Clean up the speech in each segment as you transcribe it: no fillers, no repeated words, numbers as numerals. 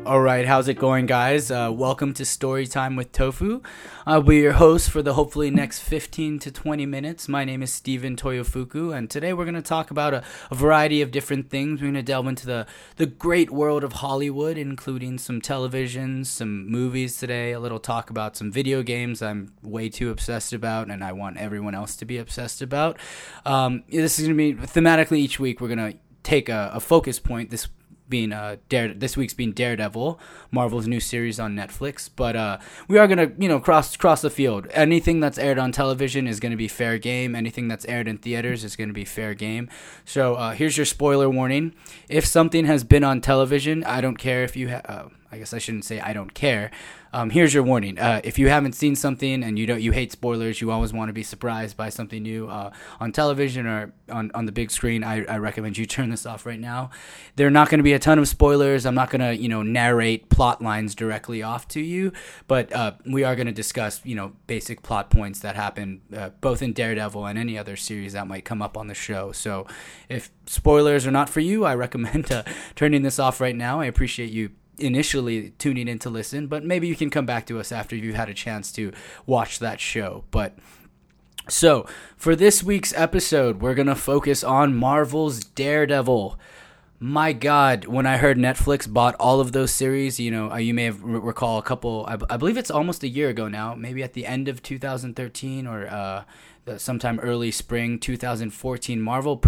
All right, how's it going, guys? Welcome to Storytime with Tofu. I'll be your host for the hopefully next 15 to 20 minutes. My name is Steven Toyofuku, and today we're going to talk about a variety of different things. We're going to delve into the great world of Hollywood, including some television, some movies today, a little talk about some video games I'm way too obsessed about, and I want everyone else to be obsessed about. This is going to be thematically each week. We're going to take a focus point. This week's being Daredevil, Marvel's new series on Netflix. But we are gonna, cross the field. Anything that's aired on television is gonna be fair game. Anything that's aired in theaters is gonna be fair game. So here's your spoiler warning. If something has been on television, I don't care if you I guess I shouldn't say I don't care. Here's your warning. If you haven't seen something and you hate spoilers, you always want to be surprised by something new on television or on the big screen, I recommend you turn this off right now. There are not going to be a ton of spoilers. I'm not going to, narrate plot lines directly off to you, but we are going to discuss, basic plot points that happen both in Daredevil and any other series that might come up on the show. So if spoilers are not for you, I recommend turning this off right now. I appreciate you initially tuning in to listen, but maybe you can come back to us after you've had a chance to watch that show. But so for this week's episode, we're going to focus on Marvel's Daredevil. My God, when I heard Netflix bought all of those series, you may have recall a couple, I believe it's almost a year ago now, maybe at the end of 2013 or sometime early spring 2014,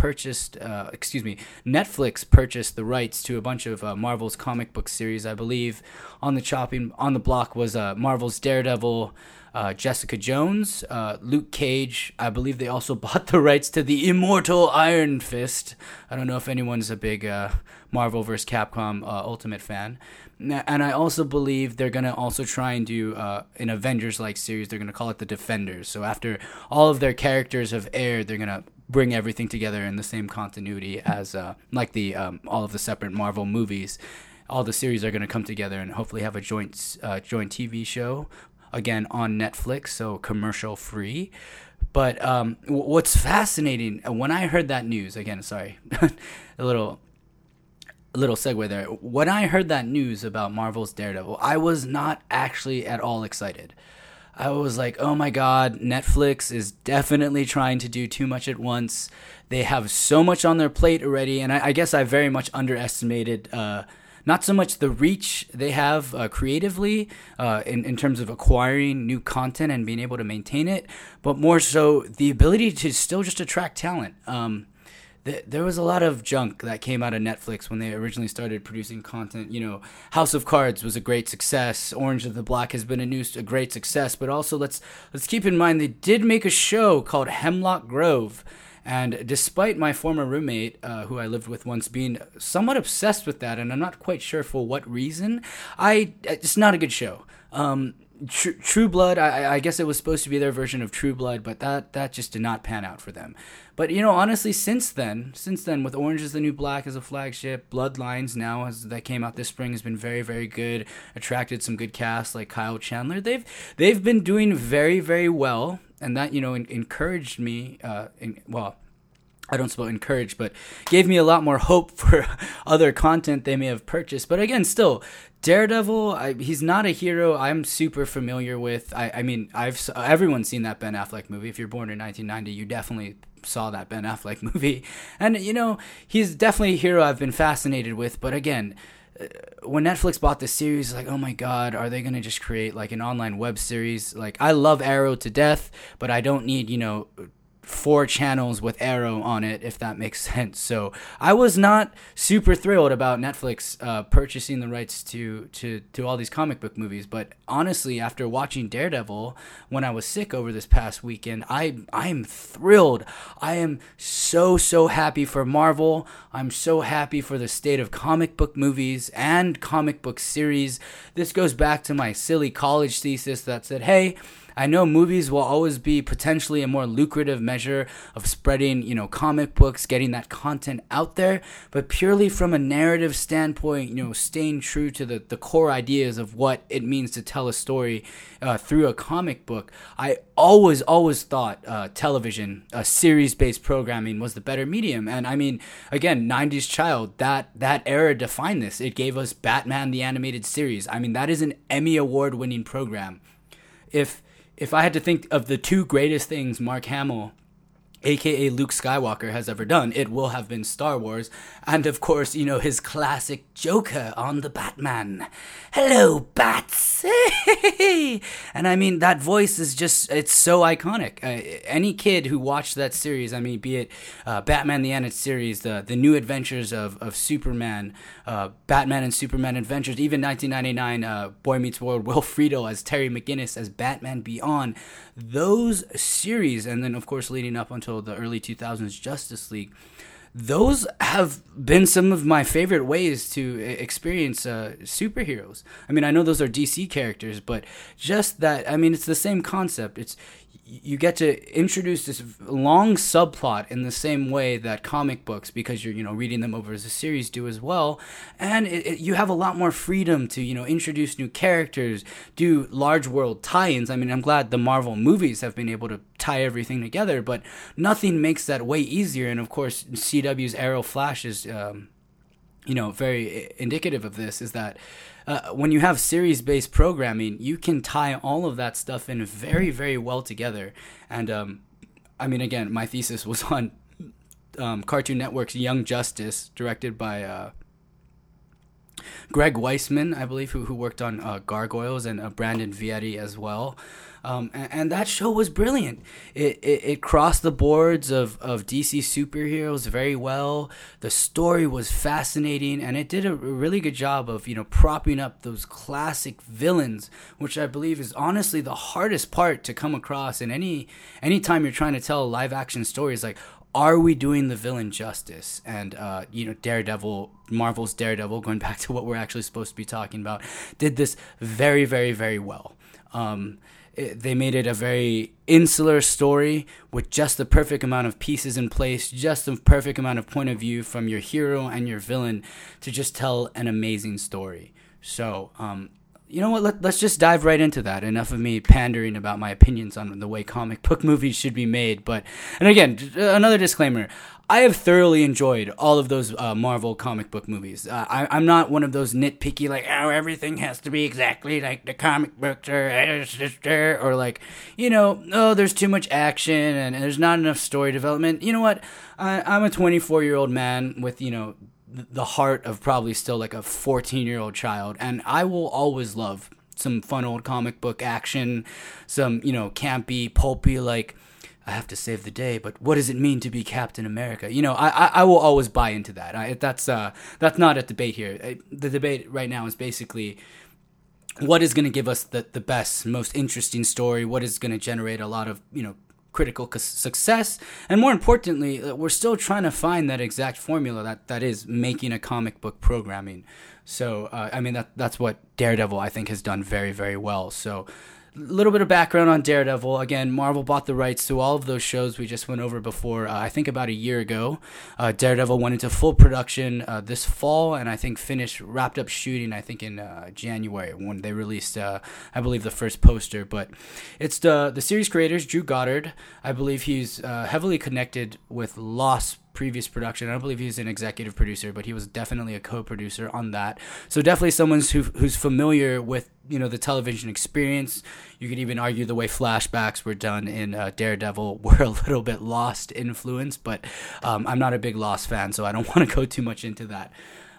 Netflix purchased the rights to a bunch of Marvel's comic book series. I believe on the block was Marvel's Daredevil, Jessica Jones, Luke Cage. I believe they also bought the rights to the immortal Iron Fist. I don't know if anyone's a big Marvel vs. Capcom Ultimate fan. And I also believe they're going to also try and do an Avengers-like series. They're going to call it The Defenders. So after all of their characters have aired, they're going to bring everything together in the same continuity as like the all of the separate Marvel movies. All the series are going to come together and hopefully have a joint TV show, again, on Netflix, so commercial-free. But what's fascinating, when I heard that news, again, sorry, a little segue there. When I heard that news about Marvel's Daredevil, I was not actually at all excited. I was like, oh my God, Netflix is definitely trying to do too much at once. They have so much on their plate already, and I guess I very much underestimated not so much the reach they have creatively in terms of acquiring new content and being able to maintain it, but more so the ability to still just attract talent. There was a lot of junk that came out of Netflix when they originally started producing content. House of Cards was a great success. Orange is the Black has been a great success. But also let's keep in mind they did make a show called Hemlock Grove. And despite my former roommate, who I lived with once, being somewhat obsessed with that, and I'm not quite sure for what reason, it's not a good show. True Blood, I guess it was supposed to be their version of True Blood, but that just did not pan out for them. But honestly, since then, with Orange is the New Black as a flagship, Bloodlines now that came out this spring has been very, very good. Attracted some good casts like Kyle Chandler. They've been doing very, very well, and that encouraged me. I don't suppose encouraged, but gave me a lot more hope for other content they may have purchased. But again, still, Daredevil, he's not a hero I'm super familiar with. I mean, everyone's seen that Ben Affleck movie. If you're born in 1990, you definitely saw that Ben Affleck movie. And, he's definitely a hero I've been fascinated with. But again, when Netflix bought this series, like, oh my God, are they going to just create like an online web series? Like, I love Arrow to death, but I don't need, 4 channels with Arrow on it, if that makes sense. So I was not super thrilled about Netflix purchasing the rights to all these comic book movies. But honestly, after watching Daredevil when I was sick over this past weekend, I'm thrilled. I am so happy for Marvel. I'm so happy for the state of comic book movies and comic book series. This goes back to my silly college thesis that said, hey, I know movies will always be potentially a more lucrative measure of spreading, comic books, getting that content out there, but purely from a narrative standpoint, staying true to the core ideas of what it means to tell a story through a comic book, I always thought television, series-based programming was the better medium. And I mean, again, 90s child, that era defined this. It gave us Batman the Animated Series. I mean, that is an Emmy Award-winning program. If I had to think of the two greatest things Mark Hamill, aka Luke Skywalker, has ever done, it will have been Star Wars. And of course, his classic Joker on the Batman. Hello, Bats! And I mean, that voice is just, it's so iconic. Any kid who watched that series, I mean, be it Batman the Animated Series, the New Adventures of Superman, Batman and Superman Adventures, even 1999 Boy Meets World, Will Friedle as Terry McGinnis as Batman Beyond, those series, and then of course leading up until the early 2000s Justice League, those have been some of my favorite ways to experience superheroes. I mean, I know those are DC characters, but just that, I mean, it's the same concept. It's, you get to introduce this long subplot in the same way that comic books, because you're reading them over as a series, do as well, and you have a lot more freedom to introduce new characters, do large world tie-ins. I mean, I'm glad the Marvel movies have been able to tie everything together, but nothing makes that way easier. And of course, CW's Arrow Flash is very indicative of this, is that when you have series-based programming, you can tie all of that stuff in very, very well together. And I mean, again, my thesis was on Cartoon Network's Young Justice, directed by Greg Weisman, I believe, who worked on Gargoyles, and Brandon Vietti as well. And that show was brilliant. It crossed the boards of DC superheroes very well. The story was fascinating, and it did a really good job of propping up those classic villains, which I believe is honestly the hardest part to come across in any time you're trying to tell a live action story. Is like, are we doing the villain justice? And Daredevil, Marvel's Daredevil, going back to what we're actually supposed to be talking about, did this very, very, very well. They made it a very insular story with just the perfect amount of pieces in place, just the perfect amount of point of view from your hero and your villain to just tell an amazing story. So, you know what? Let's just dive right into that. Enough of me pandering about my opinions on the way comic book movies should be made. And again, another disclaimer. I have thoroughly enjoyed all of those Marvel comic book movies. I'm not one of those nitpicky, like, oh, everything has to be exactly like the comic books, or like, oh, there's too much action and there's not enough story development. You know what? I'm a 24-year-old man with, the heart of probably still like a 14-year-old child, and I will always love some fun old comic book action, some, campy, pulpy, like, I have to save the day, but what does it mean to be Captain America? I will always buy into that. That's not a debate here. The debate right now is basically what is going to give us the best, most interesting story, what is going to generate a lot of, critical success, and more importantly, we're still trying to find that exact formula that is making a comic book programming. So, I mean, that's what Daredevil, I think, has done very, very well. So, a little bit of background on Daredevil. Again, Marvel bought the rights to all of those shows we just went over before, I think about a year ago. Daredevil went into full production this fall, and I think wrapped up shooting, I think, in January when they released, I believe, the first poster. But it's the series creators, Drew Goddard. I believe he's heavily connected with Lost previous production. I don't believe he's an executive producer, but he was definitely a co-producer on that. So definitely someone who's familiar with the television experience. You could even argue the way flashbacks were done in Daredevil were a little bit Lost influence, but I'm not a big Lost fan, so I don't want to go too much into that.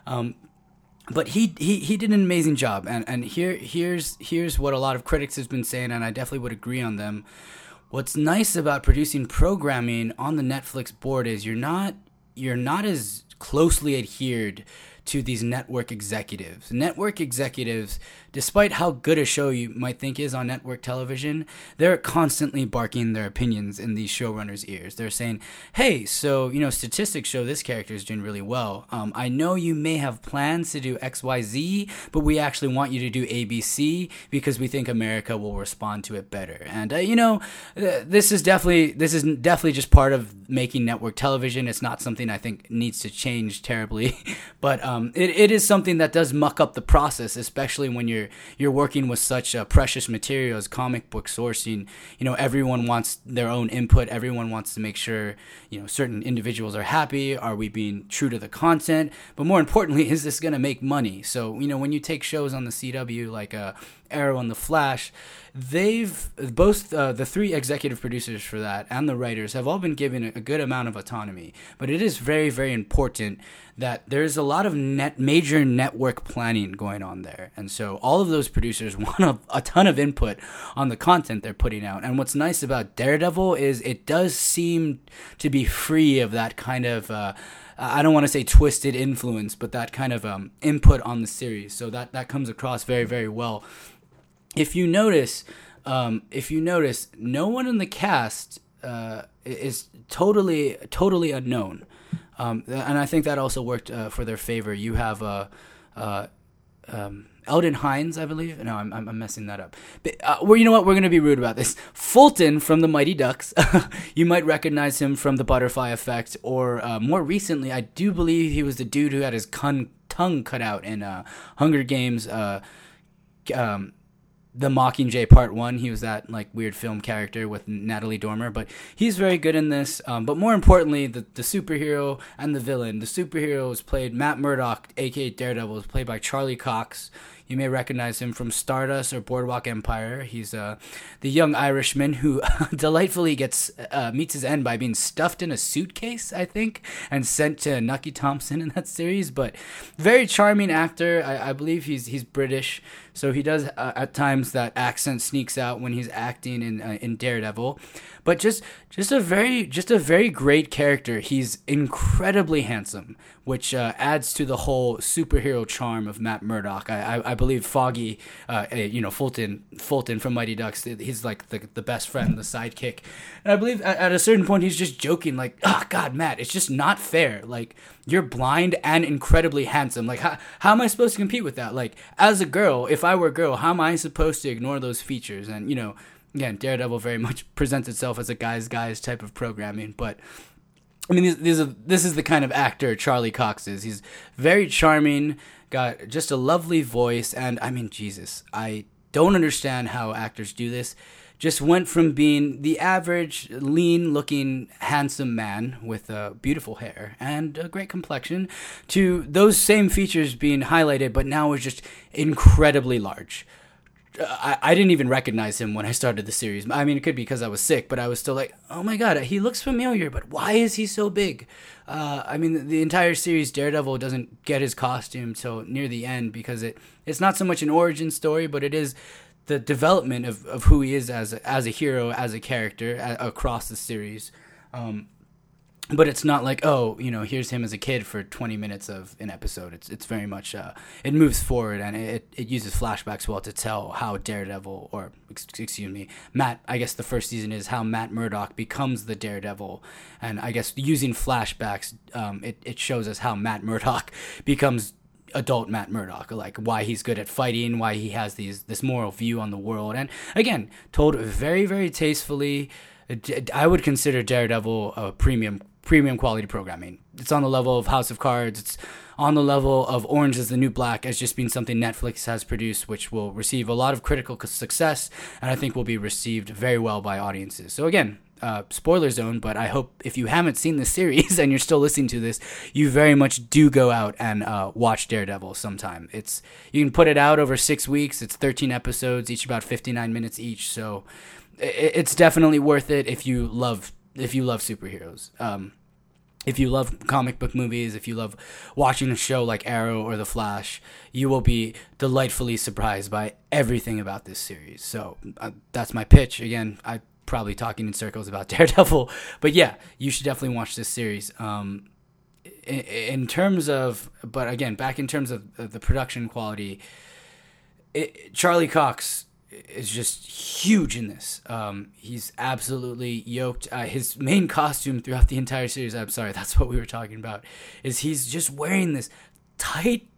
But he did an amazing job, and here's what a lot of critics have been saying, and I definitely would agree on them. What's nice about producing programming on the Netflix board is you're not as closely adhered to these network executives. Network executives, despite how good a show you might think is on network television, they're constantly barking their opinions in these showrunners' ears. They're saying, hey, so, statistics show this character is doing really well. I know you may have plans to do XYZ, but we actually want you to do ABC because we think America will respond to it better. And, this is definitely just part of making network television. It's not something I think needs to change terribly, but it is something that does muck up the process, especially when you're working with such precious material as comic book sourcing. Everyone wants their own input. Everyone wants to make sure certain individuals are happy. Are we being true to the content? But more importantly, is this going to make money? So when you take shows on the CW like Arrow and The Flash, they've both the three executive producers for that and the writers have all been given a good amount of autonomy. But it is very, very important that there's a lot of major network planning going on there, and so all of those producers want a ton of input on the content they're putting out. And what's nice about Daredevil is it does seem to be free of that kind of I don't want to say twisted influence, but that kind of input on the series. So that comes across very, very well. If you notice, no one in the cast is totally unknown, and I think that also worked for their favor. You have Eldon Hines, I believe. No, I'm messing that up. But, you know what? We're going to be rude about this. Fulton from the Mighty Ducks. You might recognize him from The Butterfly Effect, or more recently, I do believe he was the dude who had his tongue cut out in Hunger Games. The Mockingjay Part 1, he was that weird film character with Natalie Dormer, but he's very good in this. But more importantly, the superhero and the villain. The superhero is played, Matt Murdock, aka Daredevil, is played by Charlie Cox. You may recognize him from Stardust or Boardwalk Empire. He's the young Irishman who delightfully meets his end by being stuffed in a suitcase, I think, and sent to Nucky Thompson in that series. But very charming actor. I believe he's British, so he does at times that accent sneaks out when he's acting in Daredevil. But just a very great character. He's incredibly handsome, which adds to the whole superhero charm of Matt Murdock. I believe Foggy, Fulton from Mighty Ducks, he's like the best friend, the sidekick. And I believe at a certain point he's just joking, like, oh, God, Matt, it's just not fair. Like, you're blind and incredibly handsome. Like, how am I supposed to compete with that? Like, as a girl, if I were a girl, how am I supposed to ignore those features? And, again, Daredevil very much presents itself as a guys type of programming, but I mean, this is the kind of actor Charlie Cox is. He's very charming, got just a lovely voice, and I mean, Jesus, I don't understand how actors do this. Just went from being the average, lean-looking, handsome man with beautiful hair and a great complexion to those same features being highlighted, but now is just incredibly large. I didn't even recognize him when I started the series. I mean, it could be because I was sick, but I was still like, oh my God, he looks familiar, but why is he so big? I mean, the entire series, Daredevil doesn't get his costume till near the end because it's not so much an origin story, but it is the development of who he is as a hero, as a character across the series. But it's not like, oh, here's him as a kid for 20 minutes of an episode. It's very much, it moves forward, and it uses flashbacks well to tell how Daredevil, or, excuse me, Matt, I guess the first season is how Matt Murdock becomes the Daredevil. And I guess using flashbacks, it shows us how Matt Murdock becomes adult Matt Murdock, like why he's good at fighting, why he has this moral view on the world. And again, told very, very tastefully. I would consider Daredevil a premium quality programming. It's on the level of House of Cards. It's on the level of Orange is the New Black as just being something Netflix has produced, which will receive a lot of critical success, and I think will be received very well by audiences. So again, spoiler zone, but I hope if you haven't seen the series and you're still listening to this, you very much do go out and watch Daredevil sometime. You can put it out over 6 weeks. It's 13 episodes, each about 59 minutes each. So it's definitely worth it if you love superheroes. If you love comic book movies, if you love watching a show like Arrow or The Flash, you will be delightfully surprised by everything about this series. So that's my pitch. Again, I'm probably talking in circles about Daredevil, but yeah, you should definitely watch this series. in terms of, but again, back in terms of the production quality, Charlie Cox is just huge in this. He's absolutely yoked. His main costume throughout the entire series, I'm sorry, that's what we were talking about, is he's just wearing this tight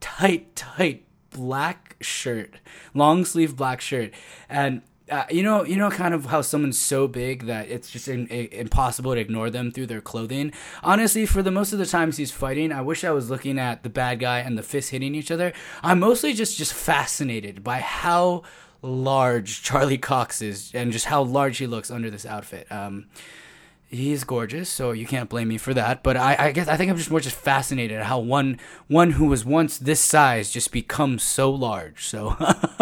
black shirt, long sleeve black shirt. And you know, kind of how someone's so big that it's just impossible to ignore them through their clothing. Honestly, for the most of the times he's fighting, I wish I was looking at the bad guy and the fists hitting each other. I'm mostly just fascinated by how large Charlie Cox is and just how large he looks under this outfit. He's gorgeous, so you can't blame me for that. But I think I'm just more fascinated at how one who was once this size just becomes so large. So,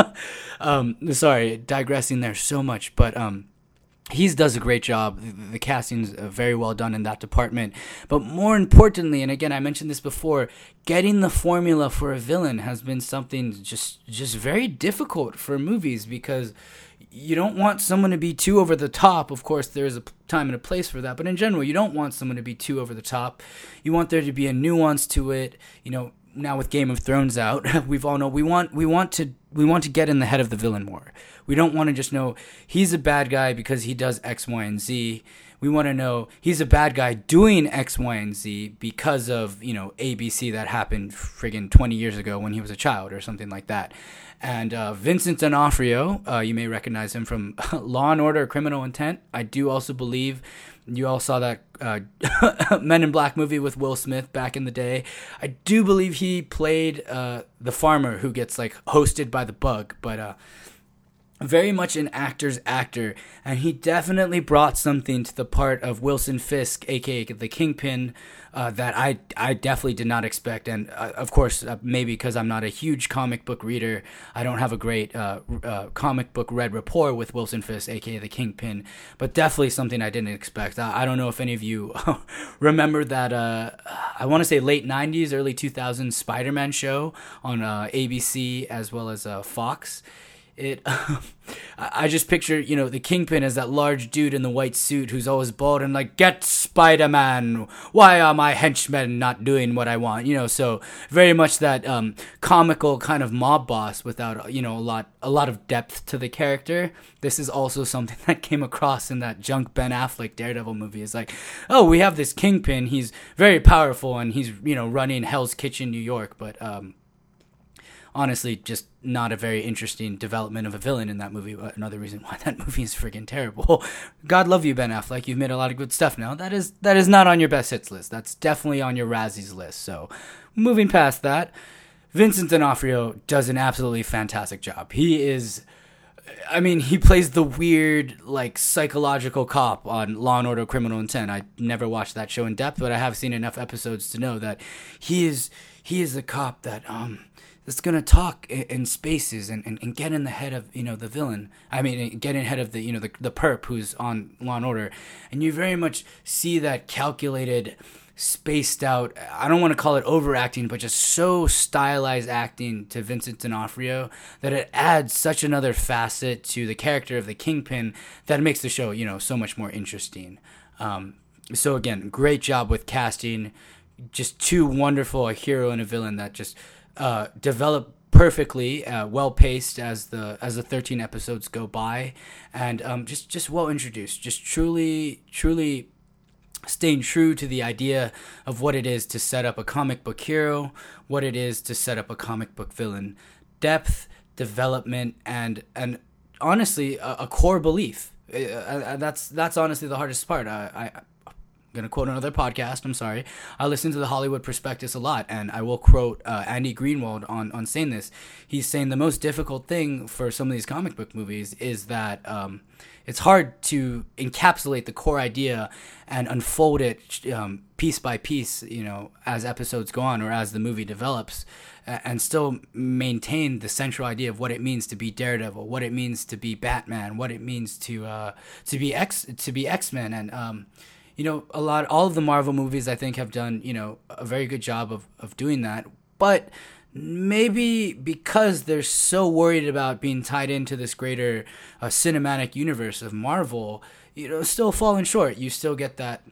sorry, digressing there so much, but he does a great job. The casting's very well done in that department. But more importantly, and again, I mentioned this before, getting the formula for a villain has been something just very difficult for movies, because you don't want someone to be too over the top. Of course, there's a time and a place for that. But in general, you don't want someone to be too over the top. You want there to be a nuance to it. You know, now with Game of Thrones out, we've all know we want to get in the head of the villain more. We don't want to just know he's a bad guy because he does X, Y, and Z. We want to know he's a bad guy doing X, Y, and Z because of, you know, ABC that happened friggin' 20 years ago when he was a child or something like that. And Vincent D'Onofrio, you may recognize him from Law & Order: Criminal Intent. I do also believe you all saw that Men in Black movie with Will Smith back in the day. I do believe he played the farmer who gets, like, hosted by the bug, but very much an actor's actor, and he definitely brought something to the part of Wilson Fisk, aka the Kingpin, that I definitely did not expect. And of course, maybe because I'm not a huge comic book reader, I don't have a great comic book read rapport with Wilson Fisk, aka the Kingpin, but definitely something I didn't expect. I don't know if any of you remember that, I want to say late 90s, early 2000s Spider-Man show on ABC as well as Fox. I just picture, you know, the Kingpin as that large dude in the white suit who's always bald and like, "Get Spider-Man! Why are my henchmen not doing what I want?" You know, so very much that comical kind of mob boss without, you know, a lot of depth to the character. This is also something that came across in that junk Ben Affleck Daredevil movie. It's like, oh, we have this Kingpin. He's very powerful and he's, you know, running Hell's Kitchen, New York, but honestly, just not a very interesting development of a villain in that movie. Another reason why that movie is friggin' terrible. God love you, Ben Affleck. You've made a lot of good stuff now. That is not on your best hits list. That's definitely on your Razzies list. So, moving past that, Vincent D'Onofrio does an absolutely fantastic job. He plays the weird, like, psychological cop on Law & Order: Criminal Intent. I never watched that show in depth, but I have seen enough episodes to know that he is the cop that that's gonna talk in spaces and get in the head of, you know, the villain. I mean, get in head of the, you know, the perp who's on Law & Order, and you very much see that calculated, spaced out, I don't want to call it overacting, but just so stylized acting to Vincent D'Onofrio that it adds such another facet to the character of the Kingpin that it makes the show, you know, so much more interesting. So again, great job with casting. Just too wonderful a hero and a villain that just develop perfectly, well paced as the 13 episodes go by, and just well introduced. Just truly staying true to the idea of what it is to set up a comic book hero, what it is to set up a comic book villain. Depth, development, and honestly a core belief. That's honestly the hardest part. I'm going to quote another podcast, I'm sorry. I listen to the Hollywood Prospectus a lot, and I will quote Andy Greenwald on saying this. He's saying the most difficult thing for some of these comic book movies is that it's hard to encapsulate the core idea and unfold it piece by piece, you know, as episodes go on or as the movie develops, and still maintain the central idea of what it means to be Daredevil, what it means to be Batman, what it means to be X-Men, and you know, all of the Marvel movies, I think, have done, you know, a very good job of doing that. But maybe because they're so worried about being tied into this greater cinematic universe of Marvel, you know, still falling short. You still get that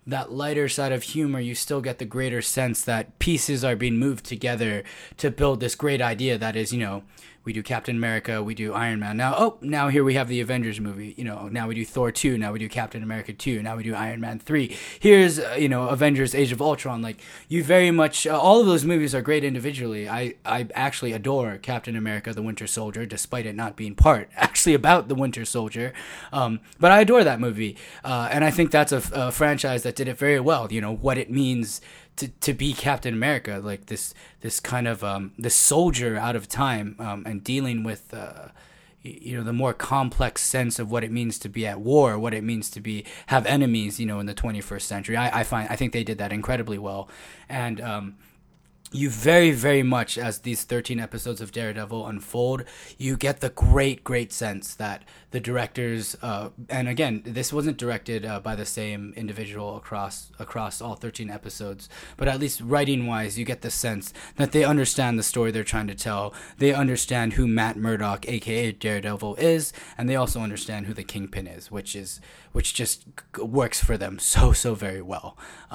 that lighter side of humor, you still get the greater sense that pieces are being moved together to build this great idea that is, we do Captain America, we do Iron Man. Now here we have the Avengers movie. Now we do Thor 2, now we do Captain America 2, now we do Iron Man 3. Here's, Avengers Age of Ultron. Like, you very much, all of those movies are great individually. I actually adore Captain America, the Winter Soldier, despite it not being actually about the Winter Soldier. But I adore that movie. And I think that's a franchise that did it very well. What it means to be Captain America, like this kind of this soldier out of time, and dealing with the more complex sense of what it means to be at war, what it means to have enemies, in the 21st century. I think they did that incredibly well, and you very, very much, as these 13 episodes of Daredevil unfold, you get the great sense that the directors, and again, this wasn't directed by the same individual across all 13 episodes, but at least writing-wise, you get the sense that they understand the story they're trying to tell. They understand who Matt Murdock, aka Daredevil, is, and they also understand who the Kingpin is, which just works for them so very well.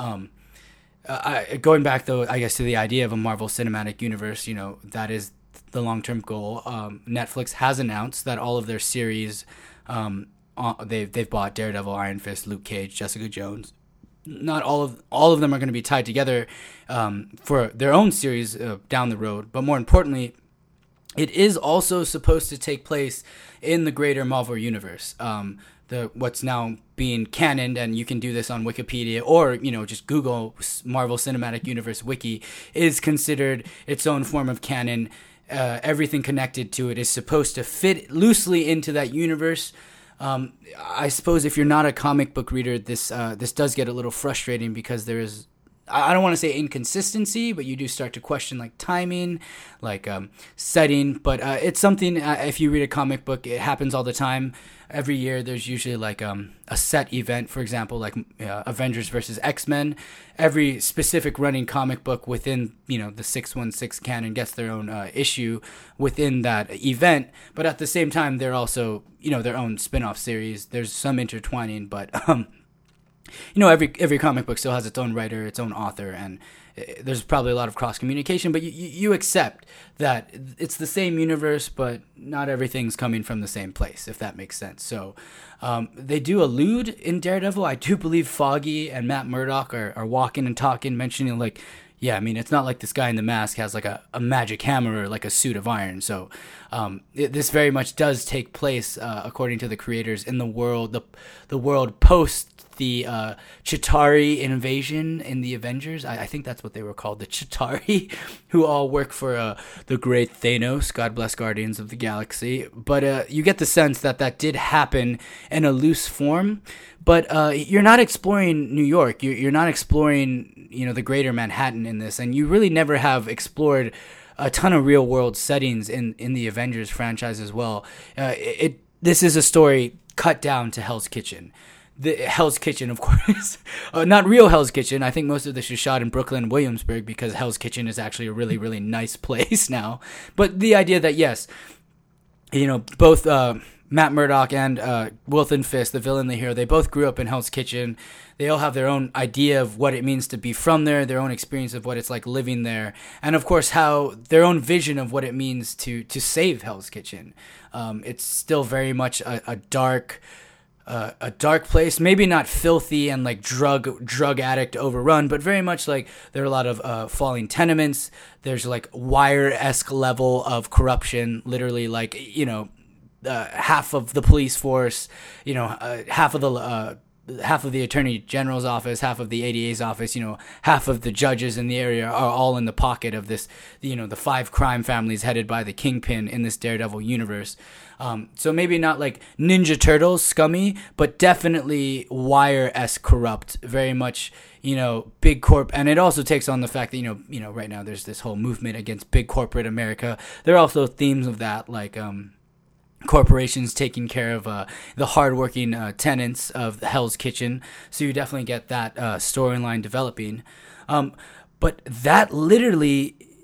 Going back, though, I guess, to the idea of a Marvel Cinematic Universe, that is the long-term goal. Netflix has announced that all of their series, they've bought Daredevil, Iron Fist, Luke Cage, Jessica Jones. Not all of them are going to be tied together for their own series down the road, but more importantly, it is also supposed to take place in the greater Marvel universe. What's now being canoned, and you can do this on Wikipedia or just Google Marvel Cinematic Universe Wiki, is considered its own form of canon. Everything connected to it is supposed to fit loosely into that universe. I suppose if you're not a comic book reader, this does get a little frustrating because there is, I don't want to say inconsistency, but you do start to question like timing, like setting. But it's something, if you read a comic book, it happens all the time. Every year there's usually like a set event, for example, like Avengers versus X-Men. Every specific running comic book within, the 616 canon gets their own issue within that event. But at the same time, they're also, their own spin-off series. There's some intertwining, but every comic book still has its own writer, its own author, and there's probably a lot of cross communication, but you accept that it's the same universe, but not everything's coming from the same place, if that makes sense. So they do allude in Daredevil. I do believe Foggy and Matt Murdock are walking and talking, mentioning like, yeah, I mean, it's not like this guy in the mask has like a magic hammer or like a suit of iron. So this very much does take place, according to the creators, in the world, the world post the Chitauri invasion in the Avengers. I think that's what they were called, the Chitauri, who all work for the great Thanos. God bless Guardians of the Galaxy. But you get the sense that did happen in a loose form. But you're not exploring New York. You're not exploring, the greater Manhattan in this. And you really never have explored a ton of real world settings in the Avengers franchise as well. This is a story cut down to Hell's Kitchen. The Hell's Kitchen, of course, not real Hell's Kitchen. I think most of this is shot in Brooklyn and Williamsburg because Hell's Kitchen is actually a really, really nice place now. But the idea that, yes, both Matt Murdock and Wilson Fisk, the villain, the hero, they both grew up in Hell's Kitchen. They all have their own idea of what it means to be from there, their own experience of what it's like living there, and of course how their own vision of what it means to save Hell's Kitchen. It's still very much a dark place, maybe not filthy and like drug addict overrun, but very much like there are a lot of falling tenements. There's like Wire-esque level of corruption, literally like half of the police force, half of the Attorney General's office, half of the ADA's office, half of the judges in the area are all in the pocket of this, the 5 crime families headed by the Kingpin in this Daredevil universe. So maybe not like Ninja Turtles scummy, but definitely Wire-esque corrupt, very much, big corp. And it also takes on the fact that, right now there's this whole movement against big corporate America. There are also themes of that, like, corporations taking care of the hardworking tenants of Hell's Kitchen. So you definitely get that storyline developing. But that literally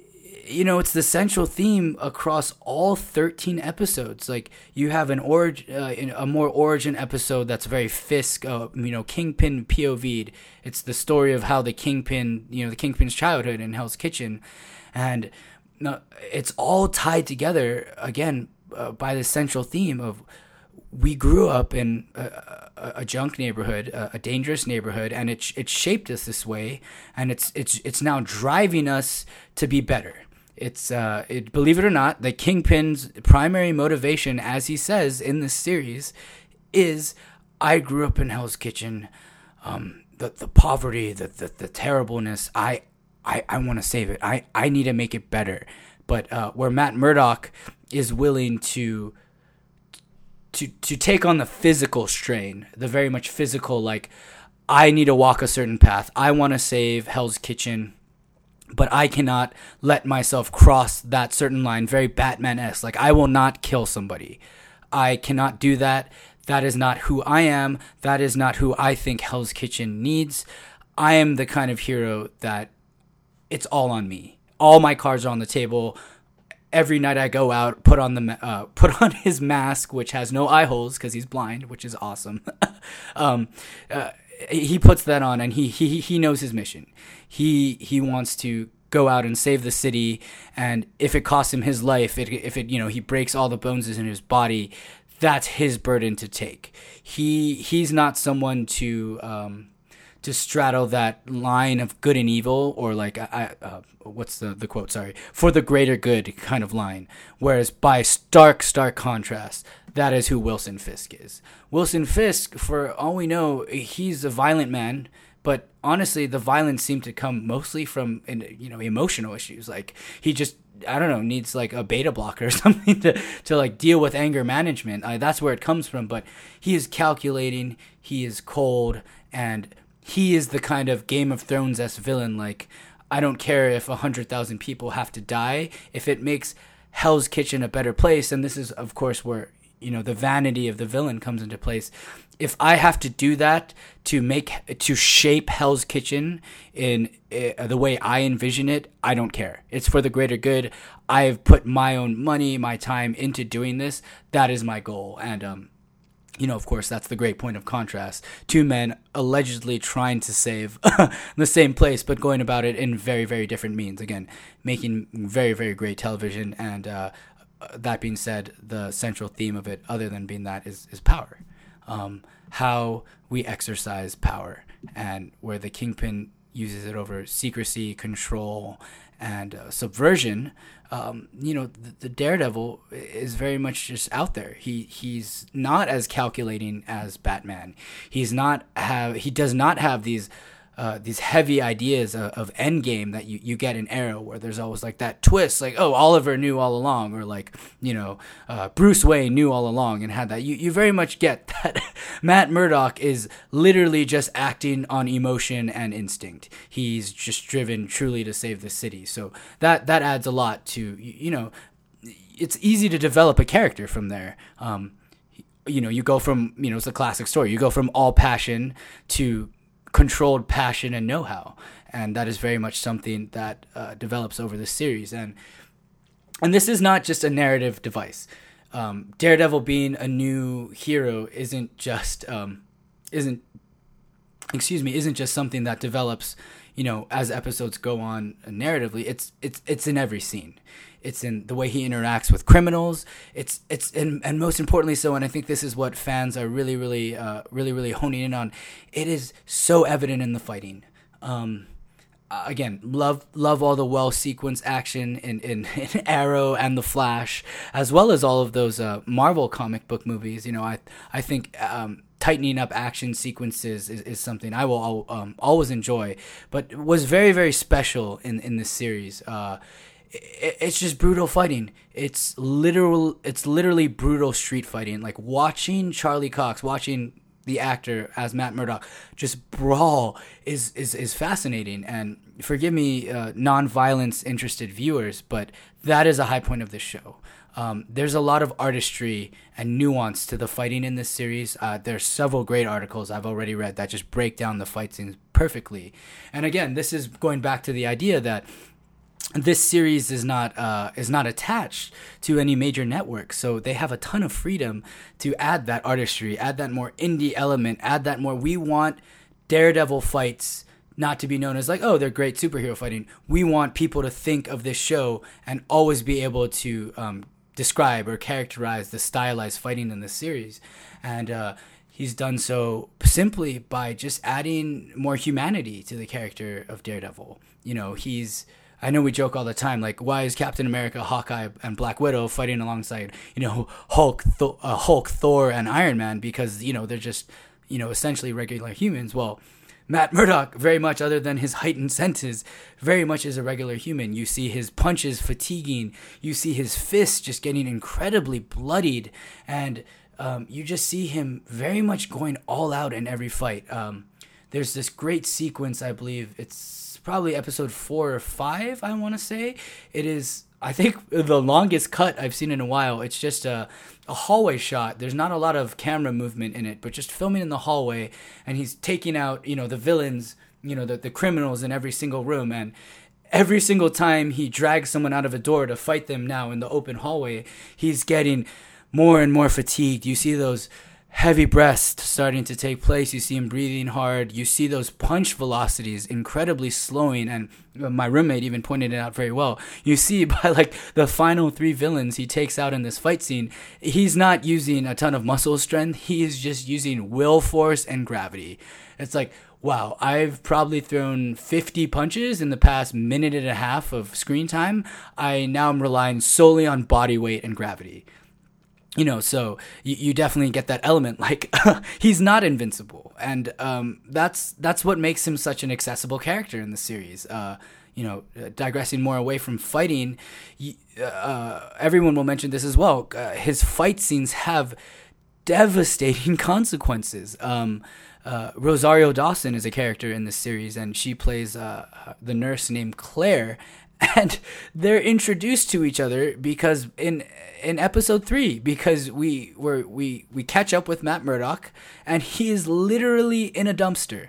it's the central theme across all 13 episodes. Like, you have a more origin episode that's very Fisk, Kingpin POV'd. It's the story of how the Kingpin's childhood in Hell's Kitchen, and it's all tied together again by the central theme of, we grew up in a junk neighborhood, a dangerous neighborhood, and it shaped us this way, and it's now driving us to be better. Believe it or not, the Kingpin's primary motivation, as he says in this series, is, I grew up in Hell's Kitchen, the poverty, the terribleness. I want to save it. I need to make it better. But where Matt Murdock is willing to take on the physical strain, the very much physical, like, I need to walk a certain path. I want to save Hell's Kitchen, but I cannot let myself cross that certain line, very Batman-esque. Like, I will not kill somebody. I cannot do that. That is not who I am. That is not who I think Hell's Kitchen needs. I am the kind of hero that it's all on me. All my cards are on the table. Every night I go out, put on his mask, which has no eye holes because he's blind, which is awesome. He puts that on, and he knows his mission. He wants to go out and save the city, and if it costs him his life, if he breaks all the bones in his body, that's his burden to take. He's not someone to straddle that line of good and evil, or like what's the quote? Sorry, for the greater good kind of line. Whereas by stark contrast, that is who Wilson Fisk is. Wilson Fisk, for all we know, he's a violent man, but honestly, the violence seemed to come mostly from emotional issues. Like, he just, I don't know, needs like a beta blocker or something to like deal with anger management. That's where it comes from. But he is calculating, he is cold, and he is the kind of Game of Thrones-esque villain. Like, I don't care if 100,000 people have to die. If it makes Hell's Kitchen a better place, and this is, of course, where, the vanity of the villain comes into place. If I have to do that to shape Hell's Kitchen in the way I envision it, I don't care. It's for the greater good. I have put my own money, my time into doing this. That is my goal. And, of course, that's the great point of contrast. Two men allegedly trying to save the same place, but going about it in very, very different means. Again, making very, very great television. And that being said, the central theme of it, other than being that, is power. How we exercise power, and where the Kingpin uses it over secrecy, control, and subversion. The Daredevil is very much just out there. He's not as calculating as Batman. He does not have these heavy ideas of Endgame that you get in Arrow, where there's always like that twist, like, oh, Oliver knew all along, or like, Bruce Wayne knew all along and had that. You very much get that Matt Murdock is literally just acting on emotion and instinct. He's just driven truly to save the city. So that adds a lot to, it's easy to develop a character from there. You go from, it's a classic story. You go from all passion to controlled passion and know-how, and that is very much something that develops over the series. And this is not just a narrative device. Daredevil being a new hero isn't just something that develops as episodes go on narratively. It's in every scene. It's in the way he interacts with criminals. It's and most importantly so, and I think this is what fans are really honing in on. It is so evident in the fighting. Again, love all the well sequenced action in Arrow and The Flash, as well as all of those Marvel comic book movies. I think tightening up action sequences is something I will always enjoy, but was very, very special in this series. It's just brutal fighting. It's literally brutal street fighting. Like, watching Charlie Cox, watching the actor as Matt Murdock just brawl is fascinating. And forgive me, non-violence interested viewers, but that is a high point of this show. There's a lot of artistry and nuance to the fighting in this series. There's several great articles I've already read that just break down the fight scenes perfectly. And again, this is going back to the idea that this series is not attached to any major network, so they have a ton of freedom to add that artistry, add that more indie element, add that more. We want Daredevil fights not to be known as like, oh, they're great superhero fighting. We want people to think of this show and always be able to describe or characterize the stylized fighting in this series, and he's done so simply by just adding more humanity to the character of Daredevil. You know, I know we joke all the time, like, why is Captain America, Hawkeye, and Black Widow fighting alongside, you know, Hulk, Thor, and Iron Man? Because, you know, they're just, you know, essentially regular humans. Well, Matt Murdock, very much, other than his heightened senses, very much is a regular human. You see his punches fatiguing. You see his fists just getting incredibly bloodied. And you just see him very much going all out in every fight. There's this great sequence, I believe it's probably episode 4 or 5, I want to say. It is, I think, the longest cut I've seen in a while. It's just a hallway shot. There's not a lot of camera movement in it, but just filming in the hallway, and he's taking out, you know, the villains, you know, the criminals in every single room, and every single time he drags someone out of a door to fight them now in the open hallway, he's getting more and more fatigued. You see those heavy breaths starting to take place. You see him breathing hard. You see those punch velocities incredibly slowing, and my roommate even pointed it out very well. You see by like the final 3 villains he takes out in this fight scene, he's not using a ton of muscle strength. He is just using will force and gravity. It's like, wow, I've probably thrown 50 punches in the past minute and a half of screen time. I now am relying solely on body weight and gravity. You know, so you definitely get that element. Like, he's not invincible, and that's what makes him such an accessible character in the series. You know, digressing more away from fighting, everyone will mention this as well. His fight scenes have devastating consequences. Rosario Dawson is a character in this series, and she plays the nurse named Claire. And they're introduced to each other because in episode 3, because we catch up with Matt Murdock, and he is literally in a dumpster.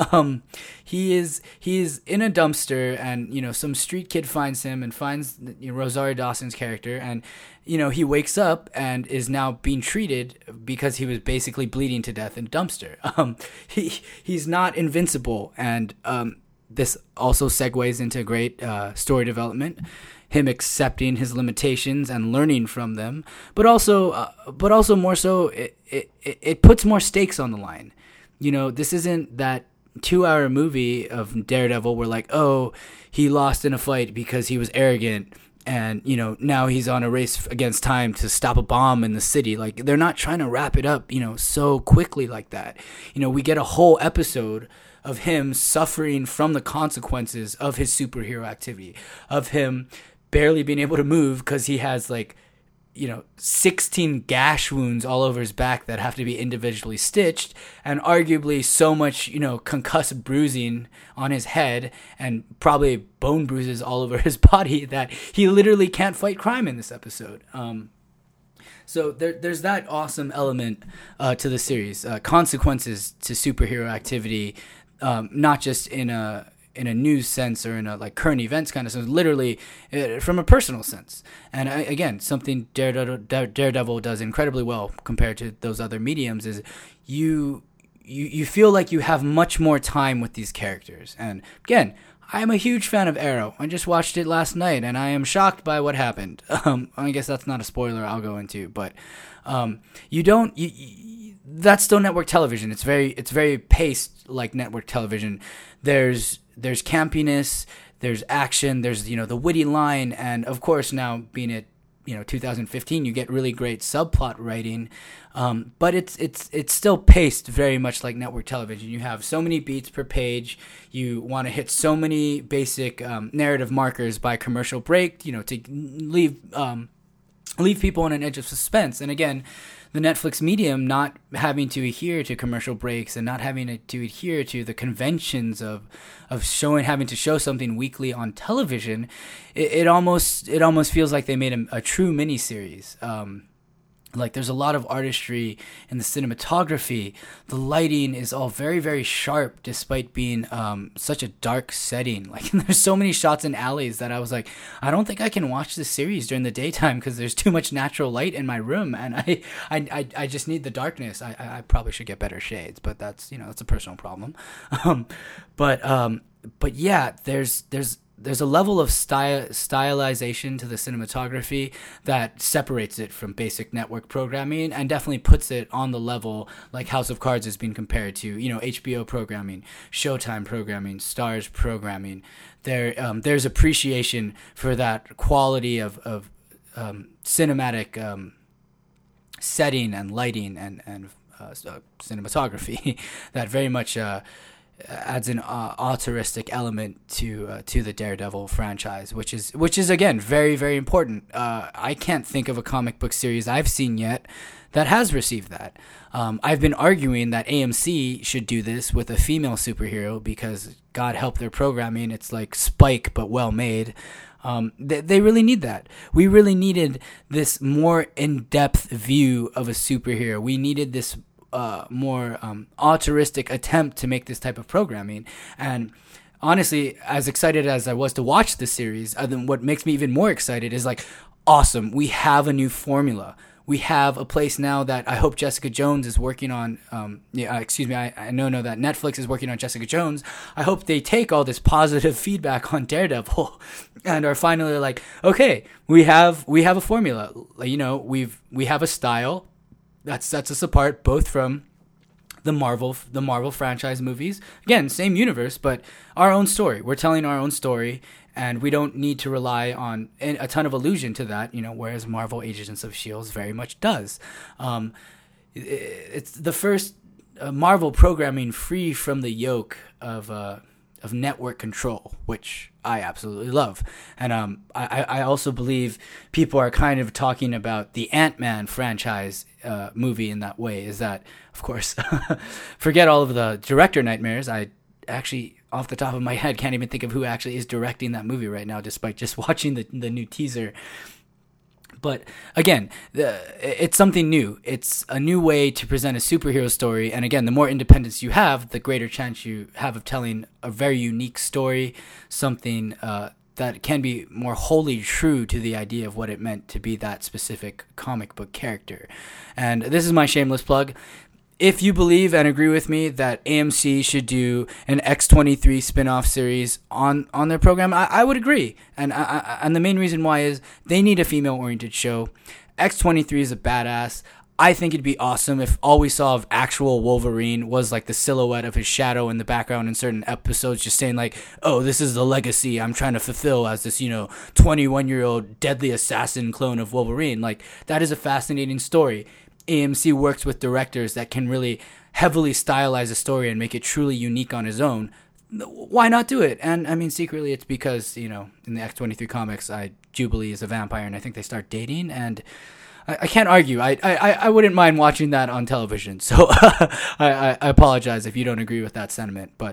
He is in a dumpster, and you know, some street kid finds him and finds, you know, Rosario Dawson's character, and you know, he wakes up and is now being treated because he was basically bleeding to death in a dumpster. He's not invincible, and this also segues into great story development, him accepting his limitations and learning from them, but also more so, it puts more stakes on the line. You know, this isn't that 2-hour movie of Daredevil where like, oh, he lost in a fight because he was arrogant, and you know, now he's on a race against time to stop a bomb in the city. Like, they're not trying to wrap it up, you know, so quickly like that. You know, we get a whole episode of him suffering from the consequences of his superhero activity, of him barely being able to move because he has, like, you know, 16 gash wounds all over his back that have to be individually stitched, and arguably so much, you know, concussive bruising on his head and probably bone bruises all over his body that he literally can't fight crime in this episode. So there's that awesome element to the series, consequences to superhero activity. Not just in a news sense or in a like current events kind of sense, literally from a personal sense. And again, something Daredevil does incredibly well compared to those other mediums is you feel like you have much more time with these characters. And again, I am a huge fan of Arrow. I just watched it last night, and I am shocked by what happened. I guess that's not a spoiler I'll go into, but that's still network television. It's very paced like network television. There's campiness, there's action, there's, you know, the witty line, and of course, now being at, you know, 2015, you get really great subplot writing. But it's still paced very much like network television. You have so many beats per page. You want to hit so many basic narrative markers by commercial break, you know, to leave people on an edge of suspense. And again, the Netflix medium not having to adhere to commercial breaks and not having to adhere to the conventions of having to show something weekly on television, it almost feels like they made a true miniseries. Like, there's a lot of artistry in the cinematography. The lighting is all very, very sharp, despite being such a dark setting. Like, there's so many shots in alleys that I was like, I don't think I can watch this series during the daytime because there's too much natural light in my room, and I just need the darkness. I probably should get better shades, but that's a personal problem. Um, but yeah, there's a level of stylization to the cinematography that separates it from basic network programming and definitely puts it on the level like House of Cards is being compared to, HBO programming, Showtime programming, Starz programming. There's appreciation for that quality of cinematic setting and lighting and cinematography that very much adds an authoristic element to the Daredevil franchise, which is again very, very important. I can't think of a comic book series I've seen yet that has received that. I've been arguing that AMC should do this with a female superhero because God help their programming, it's like Spike but well made. They really need that. We really needed this more in-depth view of a superhero. We needed this more altruistic attempt to make this type of programming. And honestly, as excited as I was to watch the series, what makes me even more excited is like, awesome, we have a new formula. We have a place now that I hope Jessica Jones is working on. I know that Netflix is working on Jessica Jones. I hope they take all this positive feedback on Daredevil and are finally like, okay, we have a formula. We have a style that sets us apart both from the Marvel franchise movies. Again, same universe, but our own story. We're telling our own story, and we don't need to rely on a ton of allusion to that, whereas Marvel Agents of S.H.I.E.L.D. very much does. It's the first Marvel programming free from the yoke of network control, which I absolutely love. And I also believe people are kind of talking about the Ant-Man franchise movie in that way, is that, of course, forget all of the director nightmares. I actually, off the top of my head, can't even think of who actually is directing that movie right now, despite just watching the new teaser. But again, it's something new. It's a new way to present a superhero story. And again, the more independence you have, the greater chance you have of telling a very unique story, something that can be more wholly true to the idea of what it meant to be that specific comic book character. And this is my shameless plug. If you believe and agree with me that AMC should do an X-23 spin-off series on their program, I would agree. And the main reason why is they need a female-oriented show. X-23 is a badass. I think it'd be awesome if all we saw of actual Wolverine was like the silhouette of his shadow in the background in certain episodes, just saying like, oh, this is the legacy I'm trying to fulfill as this, 21-year-old deadly assassin clone of Wolverine. Like, that is a fascinating story. AMC works with directors that can really heavily stylize a story and make it truly unique on his own. Why not do it? And I mean, secretly, it's because, in the X-23 comics, Jubilee is a vampire, and I think they start dating, and I can't argue. I wouldn't mind watching that on television. So I apologize if you don't agree with that sentiment. But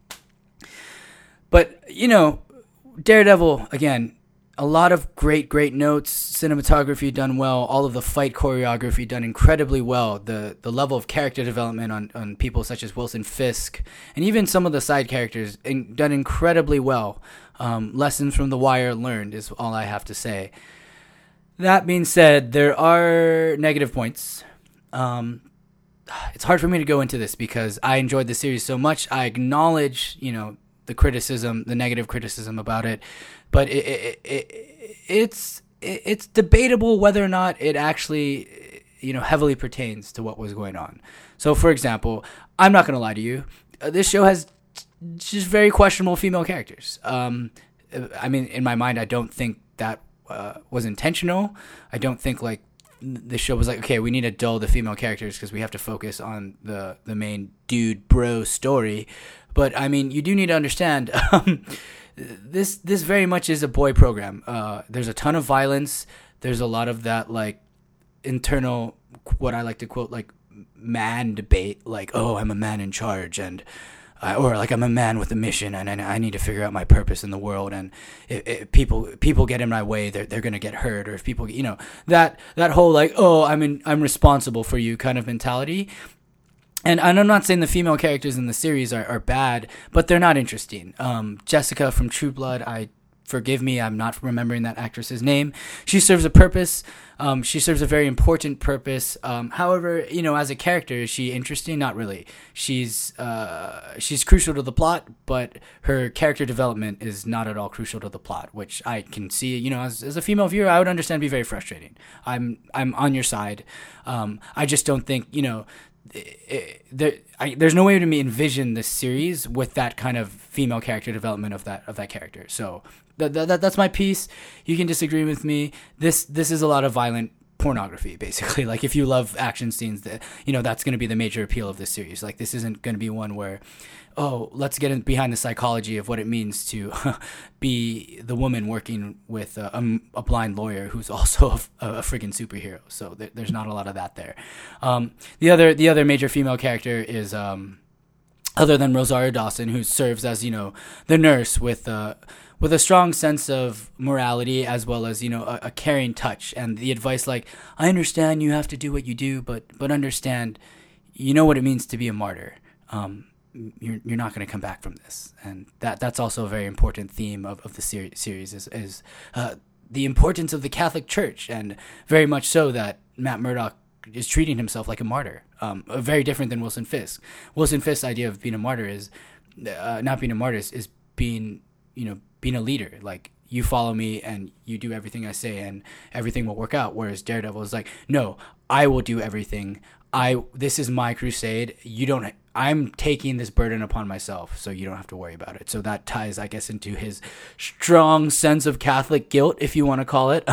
Daredevil, again, a lot of great notes, cinematography done well, all of the fight choreography done incredibly well, the level of character development on people such as Wilson Fisk, and even some of the side characters done incredibly well. Lessons from The Wire learned is all I have to say. That being said, there are negative points. It's hard for me to go into this because I enjoyed the series so much. I acknowledge, the criticism, the negative criticism about it, but it's debatable whether or not it actually, heavily pertains to what was going on. So, for example, I'm not going to lie to you. This show has just very questionable female characters. I mean, in my mind, I don't think that was intentional. I don't think like the show was like, okay, we need to dull the female characters because we have to focus on the main dude bro story. But I mean, you do need to understand, this very much is a boy program. There's a ton of violence. There's a lot of that like internal, what I like to quote, like man debate, like, oh, I'm a man in charge, and or like I'm a man with a mission, and I need to figure out my purpose in the world. And if people get in my way, they're gonna get hurt. Or if people, that whole like, oh, I'm responsible for you kind of mentality. And I'm not saying the female characters in the series are bad, but they're not interesting. Jessica from True Blood, forgive me, I'm not remembering that actress's name. She serves a purpose. She serves a very important purpose. However, as a character, is she interesting? Not really. She's crucial to the plot, but her character development is not at all crucial to the plot, which I can see. As a female viewer, I would understand be very frustrating. I'm on your side. I just don't think there's no way to me envision this series with that kind of female character development of that character. So that's my piece. You can disagree with me. This is a lot of violent pornography, basically. Like, if you love action scenes, that's going to be the major appeal of this series. Like, this isn't going to be one where, oh, let's get behind the psychology of what it means to be the woman working with a blind lawyer who's also a friggin' superhero. So there's not a lot of that there. The other major female character is other than Rosario Dawson, who serves as the nurse with a strong sense of morality, as well as a caring touch, and the advice like, I understand you have to do what you do, but understand, what it means to be a martyr. You're not going to come back from this, and that's also a very important theme of the series is the importance of the Catholic Church, and very much so that Matt Murdock is treating himself like a martyr. Very different than Wilson Fisk. Wilson Fisk's idea of being a martyr is not being a martyr is being being a leader. Like, you follow me and you do everything I say and everything will work out. Whereas Daredevil is like, no, I will do everything. This is my crusade. I'm taking this burden upon myself, so you don't have to worry about it. So that ties, I guess, into his strong sense of Catholic guilt, if you want to call it.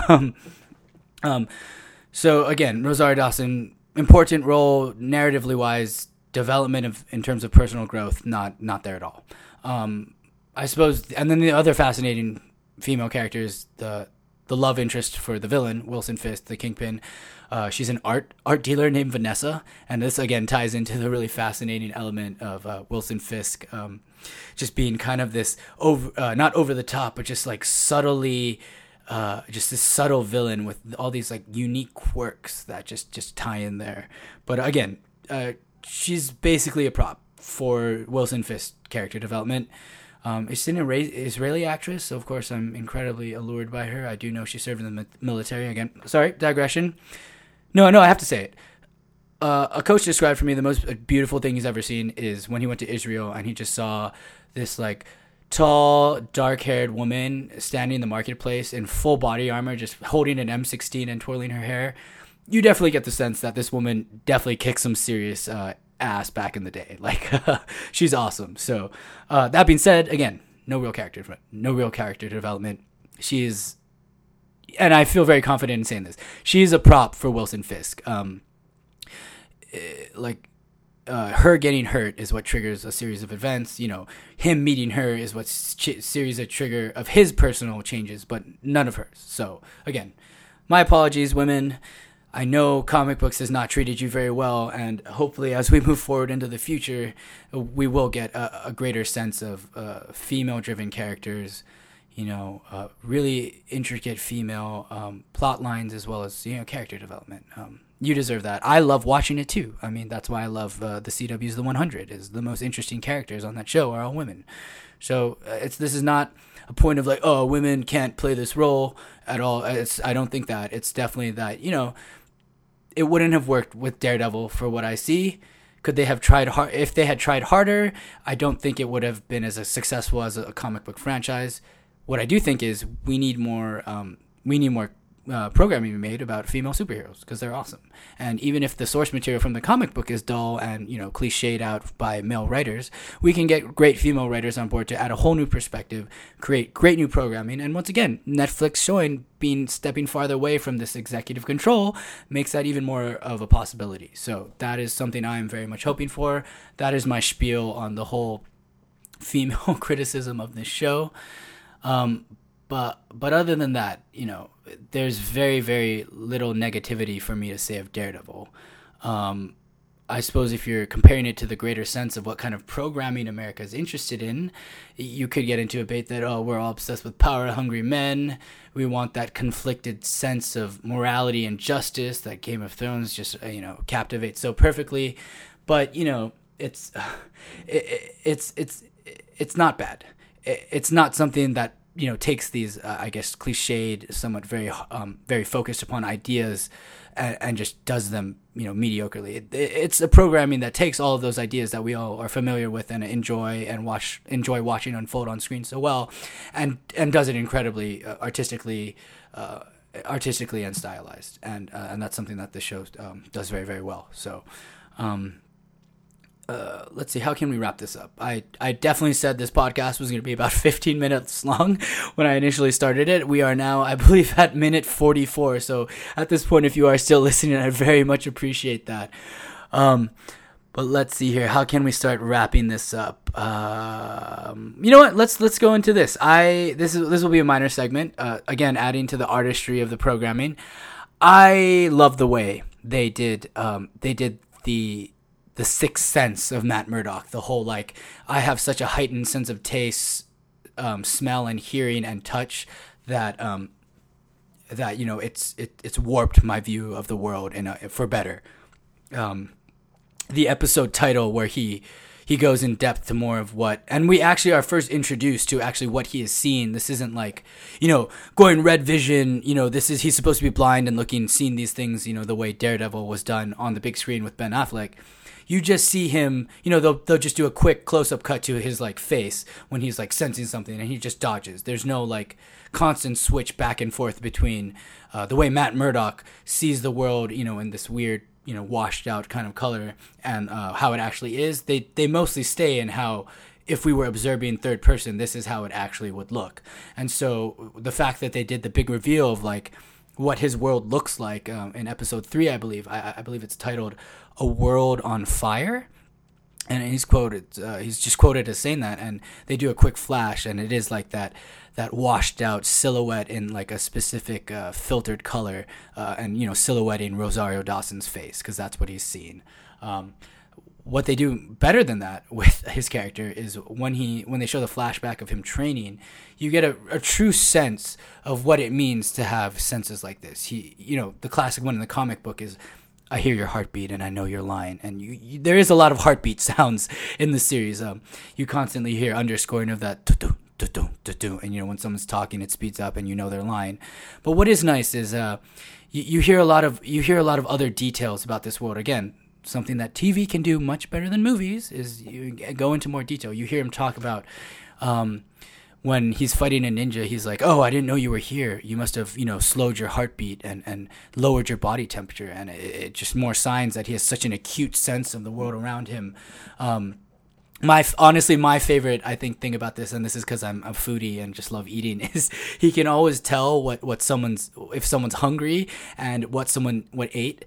So again, Rosario Dawson, important role narratively wise, development in terms of personal growth, not there at all. I suppose, and then the other fascinating female character is the love interest for the villain, Wilson Fisk, the Kingpin. She's an art dealer named Vanessa, and this again ties into the really fascinating element of Wilson Fisk, just being kind of this not over the top, but just like subtly, just this subtle villain with all these like unique quirks that just tie in there. But again, she's basically a prop for Wilson Fisk's character development. She's an Israeli actress, so of course I'm incredibly allured by her. I do know she served in the military. Again, sorry, digression. No, I have to say it. A coach described for me the most beautiful thing he's ever seen is when he went to Israel and he just saw this like tall, dark-haired woman standing in the marketplace in full body armor, just holding an M16 and twirling her hair. You definitely get the sense that this woman definitely kicked some serious ass back in the day. Like, she's awesome. So that being said, again, no real character development. She's, and I feel very confident in saying this, she's a prop for Wilson Fisk. Her getting hurt is what triggers a series of events. Him meeting her is what series of trigger of his personal changes, but none of hers. So again, my apologies, women. I know comic books has not treated you very well, and hopefully as we move forward into the future, we will get a greater sense of female-driven characters, really intricate female plot lines, as well as, character development. You deserve that. I love watching it too. I mean, that's why I love the CW's The 100, is the most interesting characters on that show are all women. So this is not a point of like, oh, women can't play this role at all. I don't think that. It's definitely that, it wouldn't have worked with Daredevil for what I see. Could they have tried hard? If they had tried harder, I don't think it would have been as successful as a comic book franchise. What I do think is we need more programming made about female superheroes, because they're awesome. And even if the source material from the comic book is dull and cliched out by male writers, we can get great female writers on board to add a whole new perspective, create great new programming. And once again, Netflix stepping farther away from this executive control makes that even more of a possibility. So that is something I am very much hoping for. That is my spiel on the whole female criticism of this show. But other than that, there's very, very little negativity for me to say of Daredevil. I suppose if you're comparing it to the greater sense of what kind of programming America is interested in, you could get into a debate that, oh, we're all obsessed with power-hungry men. We want that conflicted sense of morality and justice that Game of Thrones just, captivates so perfectly. But, it's not bad. It's not something that, takes these, cliched, somewhat very focused upon ideas and just does them, mediocrely. It's a programming that takes all of those ideas that we all are familiar with and enjoy watching unfold on screen so well, and does it incredibly artistically and stylized, and that's something that this show does very, very well. So. Let's see, how can we wrap this up? I definitely said this podcast was going to be about 15 minutes long when I initially started it. We are now, I believe, at minute 44. So at this point, if you are still listening, I very much appreciate that. But let's see here. How can we start wrapping this up? You know what? Let's go into this. This will be a minor segment. Again, adding to the artistry of the programming. I love the way they did the sixth sense of Matt Murdock. The whole, I have such a heightened sense of taste, smell and hearing and touch that it's warped my view of the world for better. The episode title where he goes in depth to more of what, and we actually are first introduced to actually what he is seeing. This isn't going red vision, he's supposed to be blind and seeing these things, the way Daredevil was done on the big screen with Ben Affleck. You just see him, they'll just do a quick close-up cut to his, face when he's, sensing something, and he just dodges. There's no, constant switch back and forth between the way Matt Murdock sees the world, in this weird, washed-out kind of color and how it actually is. They mostly stay in how, if we were observing third person, this is how it actually would look. And so the fact that they did the big reveal of, what his world looks like in episode 3, I believe. I believe it's titled "A World on Fire," and he's just quoted as saying that. And they do a quick flash, and it is that washed out silhouette in a specific filtered color, and silhouetting Rosario Dawson's face, because that's what he's seeing. What they do better than that with his character is when they show the flashback of him training, you get a true sense of what it means to have senses like this. The classic one in the comic book is, I hear your heartbeat and I know you're lying. And there is a lot of heartbeat sounds in the series. You constantly hear underscoring of that do, and when someone's talking, it speeds up and they're lying. But what is nice is you hear a lot of other details about this world. Again, something that TV can do much better than movies is you go into more detail. You hear him talk about when he's fighting a ninja, he's like, oh, I didn't know you were here. You must have, slowed your heartbeat and lowered your body temperature. And it just more signs that he has such an acute sense of the world around him. My favorite, I think, thing about this, and this is because I'm a foodie and just love eating, is he can always tell if someone's hungry and what ate.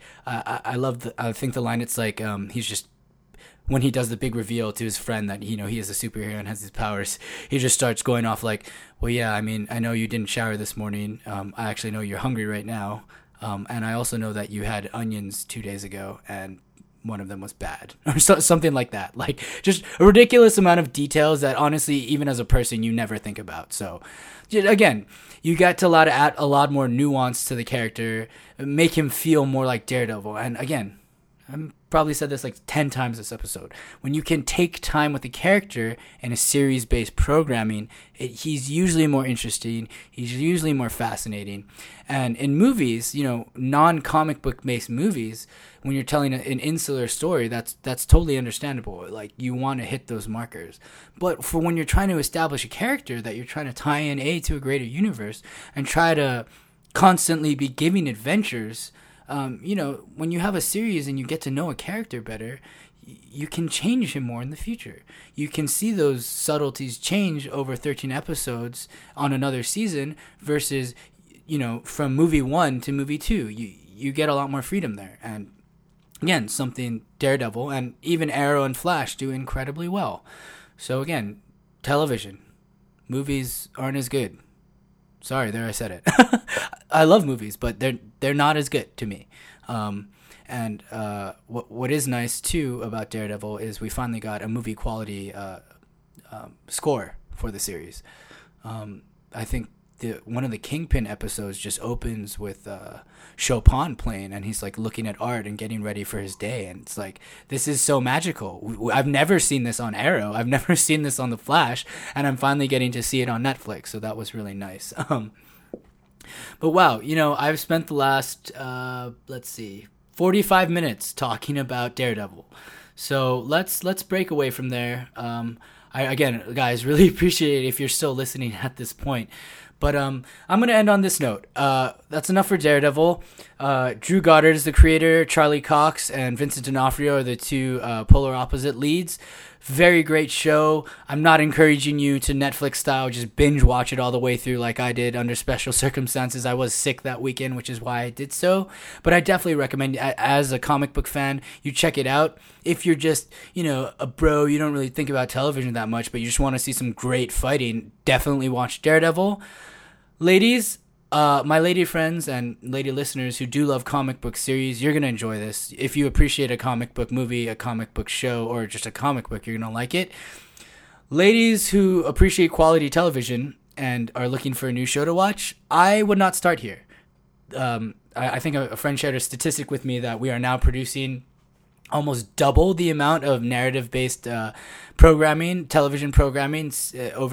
I think the line, it's he's just, when he does the big reveal to his friend that he is a superhero and has these powers, he just starts going off well, yeah, I mean, I know you didn't shower this morning. I actually know you're hungry right now, and I also know that you had onions 2 days ago and one of them was bad, or something like that. Just a ridiculous amount of details that honestly, even as a person, you never think about. So again, you get to add a lot more nuance to the character, make him feel more like Daredevil. And again, I'm probably said this 10 times this episode. When you can take time with the character in a series-based programming, he's usually more interesting. He's usually more fascinating. And in movies, non-comic book-based movies, when you're telling an insular story, that's totally understandable. You want to hit those markers. But for when you're trying to establish a character that you're trying to tie in to a greater universe and try to constantly be giving adventures, when you have a series and you get to know a character better, you can change him more in the future. You can see those subtleties change over 13 episodes on another season versus, from movie 1 to movie 2. You get a lot more freedom there. And again, something Daredevil and even Arrow and Flash do incredibly well. So again, television. Movies aren't as good. Sorry, there I said it. I love movies, but they're not as good to me. And what is nice too about Daredevil is we finally got a movie quality score for the series. I think one of the Kingpin episodes just opens with Chopin playing, and he's like looking at art and getting ready for his day, and it's like, this is so magical. I've never seen this on Arrow. I've never seen this on The Flash, and I'm finally getting to see it on Netflix. So that was really nice. But wow, I've spent the last 45 minutes talking about Daredevil. So let's break away from there. Again, guys, really appreciate it if you're still listening at this point. But I'm going to end on this note. That's enough for Daredevil. Drew Goddard is the creator. Charlie Cox and Vincent D'Onofrio are the two polar opposite leads. Very great show. I'm not encouraging you to Netflix style just binge watch it all the way through like I did under special circumstances. I was sick that weekend, which is why I did so. But I definitely recommend, as a comic book fan, you check it out. If you're just, a bro, you don't really think about television that much, but you just want to see some great fighting, definitely watch Daredevil. Ladies, my lady friends and lady listeners who do love comic book series, you're going to enjoy this. If you appreciate a comic book movie, a comic book show, or just a comic book, you're going to like it. Ladies who appreciate quality television and are looking for a new show to watch, I would not start here. I think a friend shared a statistic with me that we are now producing almost double the amount of narrative-based programming, television programming over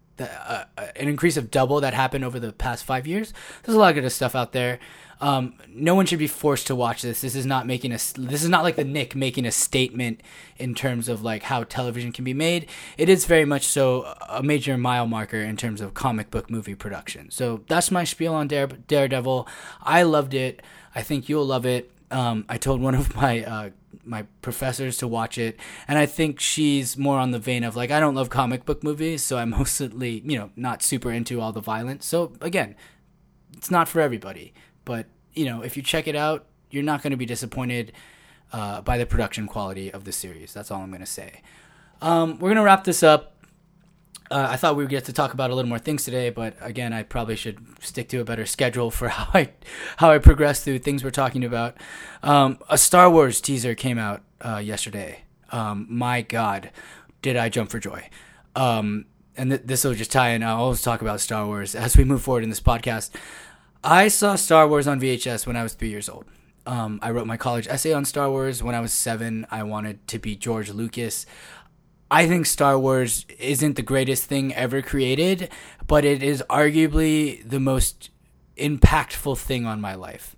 an increase of double that happened over the past 5 years. There's a lot of good stuff out there. No one should be forced to watch this. This is not like the Nick making a statement in terms of like how television can be made. It is very much so a major mile marker in terms of comic book movie production. So that's my spiel on Daredevil. I loved it. I think you'll love it. I told one of my professors to watch it, and I think she's more on the vein of like, I don't love comic book movies, so I'm mostly, not super into all the violence. So again, it's not for everybody, but if you check it out, you're not going to be disappointed by the production quality of the series. That's all I'm going to say. We're going to wrap this up. I thought we would get to talk about a little more things today, but again, I probably should stick to a better schedule for how I progress through things we're talking about. A Star Wars teaser came out yesterday. My God, did I jump for joy. And this will just tie in. I'll always talk about Star Wars as we move forward in this podcast. I saw Star Wars on VHS when I was 3 years old. I wrote my college essay on Star Wars. When I was 7, I wanted to be George Lucas. I think Star Wars isn't the greatest thing ever created, but it is arguably the most impactful thing on my life.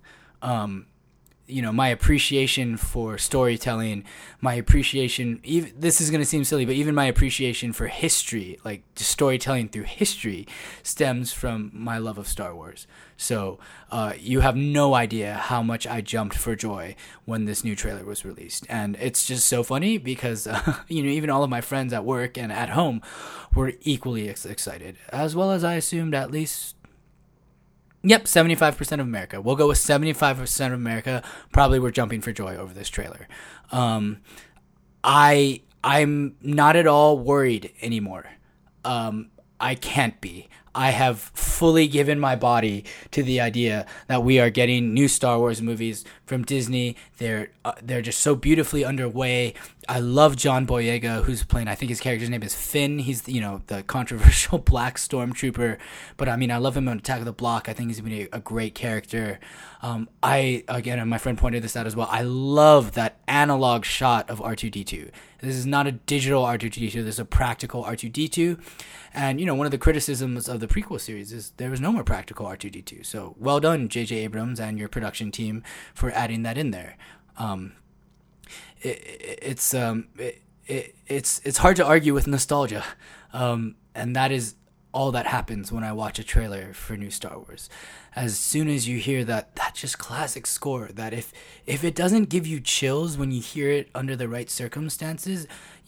My appreciation for storytelling, my appreciation, this is going to seem silly, but even my appreciation for history, like storytelling through history, stems from my love of Star Wars. So you have no idea how much I jumped for joy when this new trailer was released. And it's just so funny because, even all of my friends at work and at home were equally excited, as well as I assumed at least... Yep, 75% of America. We'll go with 75% of America. Probably were jumping for joy over this trailer. I'm not at all worried anymore. I can't be. I have fully given my body to the idea that we are getting new Star Wars movies from Disney. They're just so beautifully underway. I love John Boyega, who's playing, I think his character's name is Finn. He's, the controversial black stormtrooper. But, I love him on Attack of the Block. I think he's going to be a great character. And my friend pointed this out as well, I love that analog shot of R2-D2. This is not a digital R2-D2. This is a practical R2-D2. And, one of the criticisms of the prequel series is there was no more practical R2-D2. So well done, J.J. Abrams and your production team for adding that in there. It's hard to argue with nostalgia. And that is all that happens when I watch a trailer for new Star Wars. As soon as you hear that just classic score, that if it doesn't give you chills when you hear it under the right circumstances,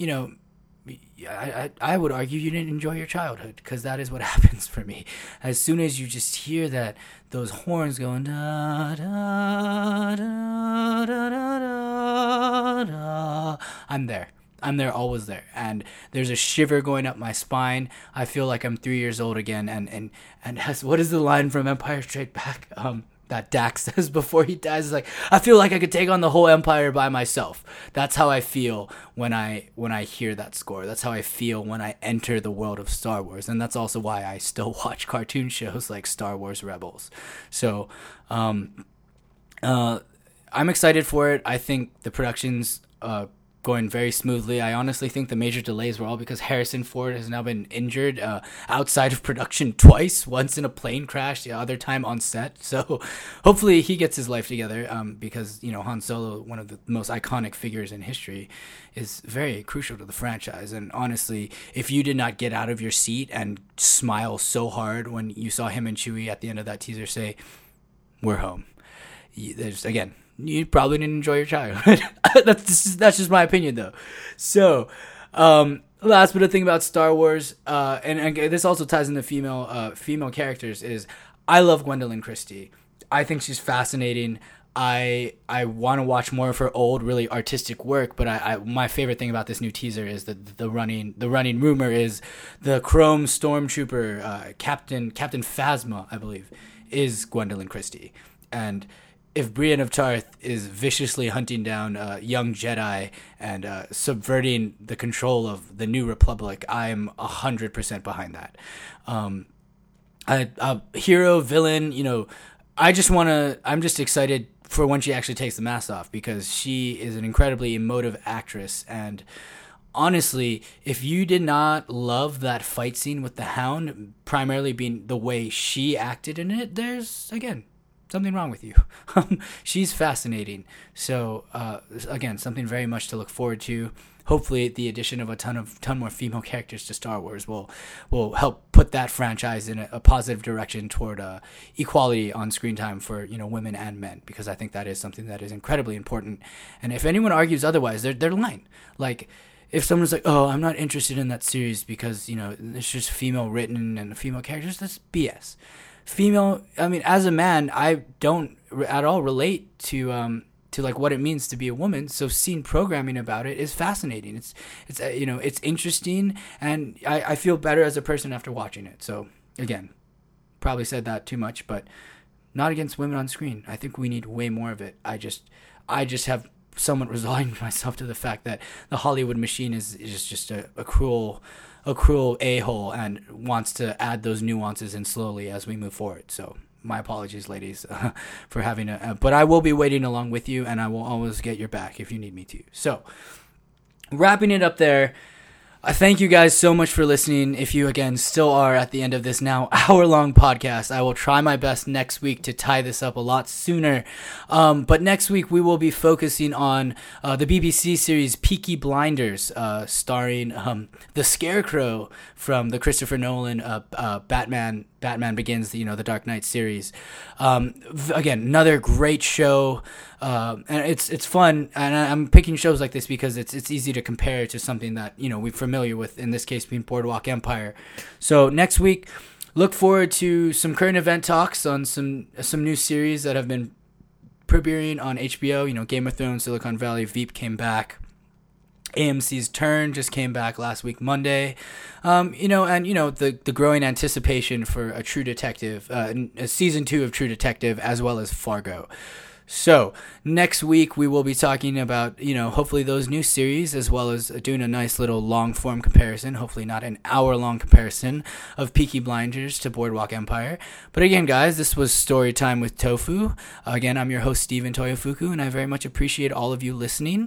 I would argue you didn't enjoy your childhood, because that is what happens for me. As soon as you just hear those horns going da da da da da da da, I'm there. I'm there, always there, and there's a shiver going up my spine. I feel like I'm 3 years old again, and has, what is the line from Empire Strikes Back? That Dax says before he dies, is like, I feel like I could take on the whole Empire by myself. That's how I feel when I hear that score. That's how I feel when I enter the world of Star Wars, and that's also why I still watch cartoon shows like Star Wars Rebels. So, I'm excited for it. I think the production's going very smoothly. I honestly think the major delays were all because Harrison Ford has now been injured outside of production twice, once in a plane crash, the other time on set. So hopefully he gets his life together, because, you know, Han Solo, one of the most iconic figures in history, is very crucial to the franchise. And honestly, if you did not get out of your seat and smile so hard when you saw him and Chewie at the end of that teaser say, "We're home," there's, again, you probably didn't enjoy your childhood. that's just my opinion, though. So, last bit of thing about Star Wars, and this also ties into female characters, is I love Gwendolyn Christie. I think she's fascinating. I want to watch more of her old, really artistic work, but my favorite thing about this new teaser is that the running rumor is the Chrome Stormtrooper, Captain Phasma, I believe, is Gwendolyn Christie. And if Brienne of Tarth is viciously hunting down young Jedi and subverting the control of the New Republic, I'm 100% behind that. A hero, villain, you know, I'm just excited for when she actually takes the mask off, because she is an incredibly emotive actress. And honestly, if you did not love that fight scene with the Hound, primarily being the way she acted in it, there's, again, something wrong with you. She's fascinating. So, again, something very much to look forward to. Hopefully, the addition of a ton more female characters to Star Wars will help put that franchise in a positive direction toward equality on screen time for, you know, women and men, because I think that is something that is incredibly important. And if anyone argues otherwise, they're lying. Like, if someone's like, "Oh, I'm not interested in that series because, you know, it's just female written and female characters," that's BS. I mean, as a man, I don't at all relate to like what it means to be a woman. So seeing programming about it is fascinating. It's you know, it's interesting, and I feel better as a person after watching it. So again, probably said that too much, but not against women on screen. I think we need way more of it. I just have somewhat resigned myself to the fact that the Hollywood machine is just a cruel a-hole and wants to add those nuances in slowly as we move forward. So my apologies, ladies, for having but I will be waiting along with you, and I will always get your back if you need me to. So, wrapping it up there, I thank you guys so much for listening. If you, again, still are at the end of this now hour-long podcast, I will try my best next week to tie this up a lot sooner. But next week, we will be focusing on the BBC series Peaky Blinders, starring the Scarecrow from the Christopher Nolan Batman Begins, you know, the Dark Knight series. Again, another great show. And it's fun, and I'm picking shows like this because it's easy to compare to something that, you know, we're familiar with, in this case being Boardwalk Empire. So next week, look forward to some current event talks on some new series that have been premiering on HBO. You know, Game of Thrones, Silicon Valley, Veep came back. AMC's Turn just came back last week, Monday. You know, and, you know, the growing anticipation for a True Detective, a season 2 of True Detective, as well as Fargo. So next week we will be talking about, you know, hopefully those new series, as well as doing a nice little long form comparison, hopefully not an hour-long comparison of Peaky Blinders to Boardwalk Empire. But again, guys, this was Story Time with Tofu. Again, I'm your host, Steven Toyofuku, and I very much appreciate all of you listening.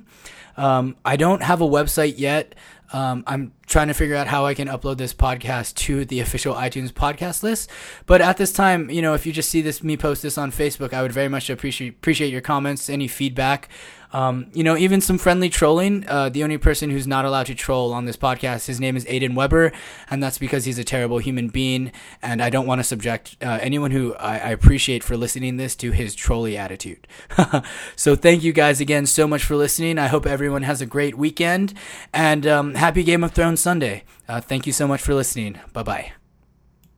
I don't have a website yet. I'm trying to figure out how I can upload this podcast to the official iTunes podcast list. But at this time, you know, if you just see me post this on Facebook, I would very much appreciate your comments, any feedback. You know, even some friendly trolling. The only person who's not allowed to troll on this podcast, his name is Aiden Weber, and that's because he's a terrible human being, and I don't want to subject anyone who I appreciate for listening this to his trolly attitude. So thank you guys again so much for listening. I hope everyone has a great weekend, and happy Game of Thrones Sunday. Thank you so much for listening. Bye-bye.